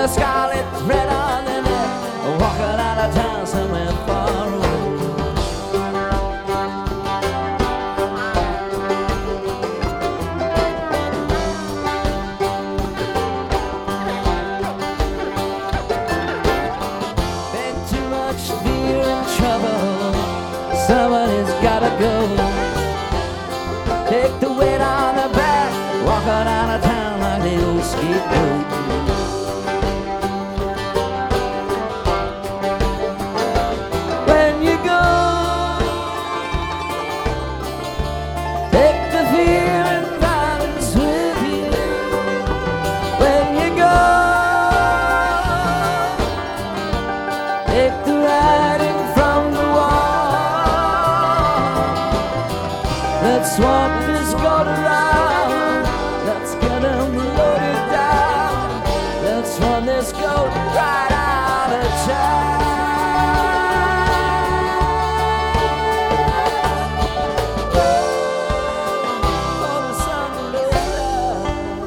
a scarlet thread on their neck, walking out of town somewhere far away. Been too much fear and trouble, somebody's gotta go. Take the weight on their back, walking out of town like the old scapegoat. When you go, take the fear and violence with you. When you go, take the writing from the wall. Let's walk this goat around. Let's get him loaded down. Let's run this goat right out of town. Before the sun goes down.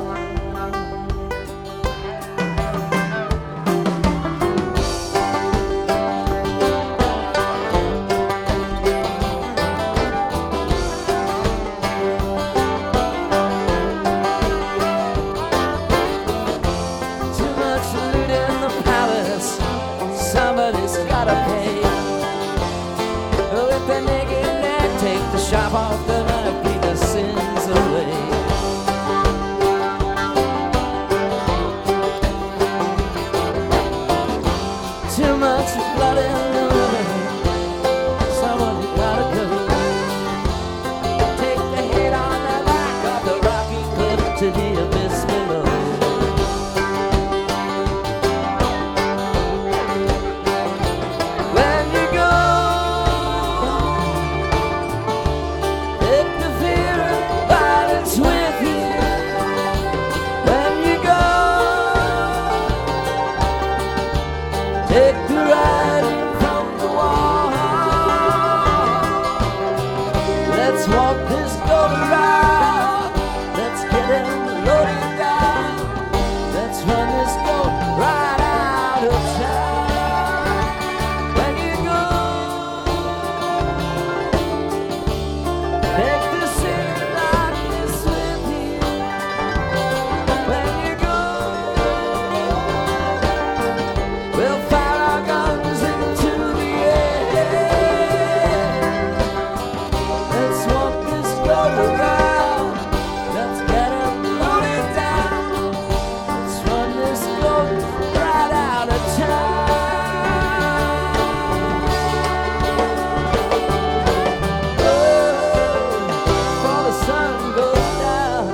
Too much loot in the palace, somebody's gotta pay. With the naked neck, take the sharp off the knife, keep the sins away. Too much blood in the river, somebody gotta go. Take the head on the back of the rocky cliff to the abyss below. When you go, take the fear and violence with you. When you go, take the writing from the wall. Let's walk this goat around. Let's get him loaded down. Let's run this goat right out of town. When you go, take the sin and darkness with you. When you go, we'll fire our guns into the air. Let's walk this goat around. Let's get him loaded down. Let's run this goat right out of town. Before the sun goes down.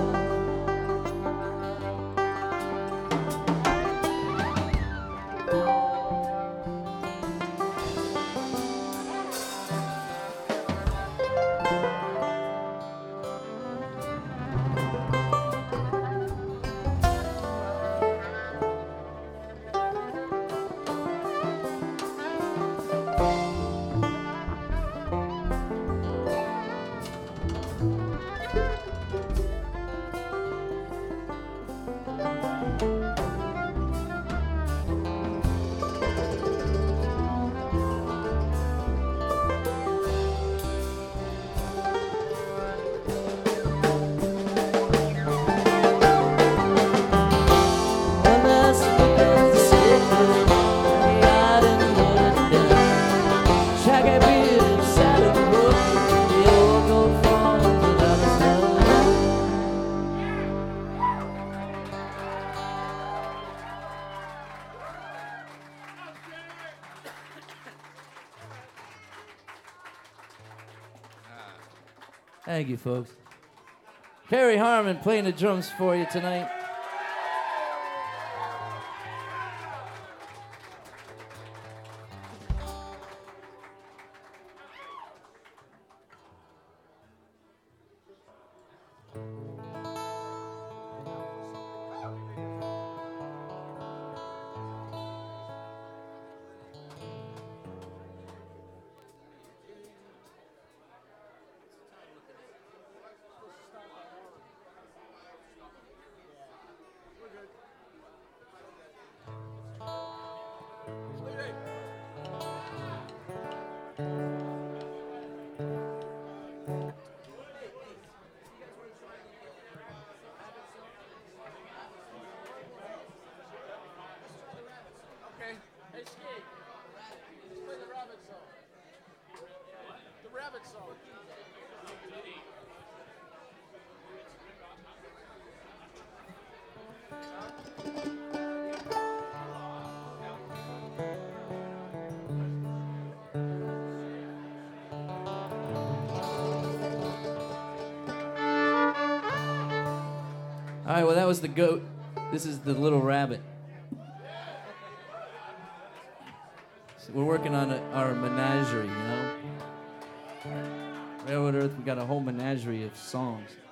When the speaker's signal, riding loaded down. Shaggy beard and saddle brook, the old goat falls without a sound. Thank you, folks. Perry Harmon playing the drums for you tonight. All right, well, that was the goat. This is the little rabbit. So we're working on our menagerie, you know? Railroad Earth, we got a whole menagerie of songs.